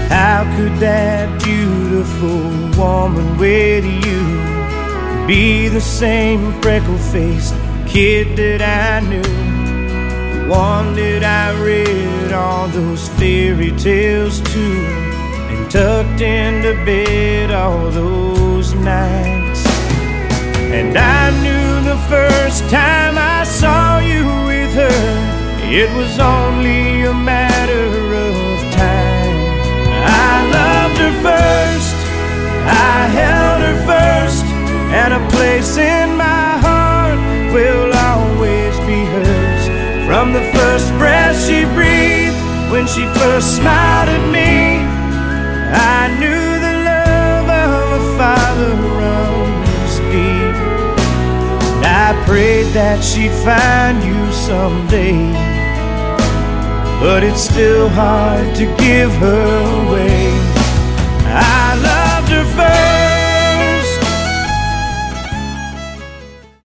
How could that beautiful woman with you be the same freckle-faced kid that I knew? The one that I read all those fairy tales to and tucked into bed all those nights. And I knew the first time I saw you with her, it was only a matter of time. I loved her first, I held her first, and a place in my heart will always be hers. From the first breath she breathed, when she first smiled at me, I knew the love of a father runs deep. I prayed that she'd find you someday, but it's still hard to give her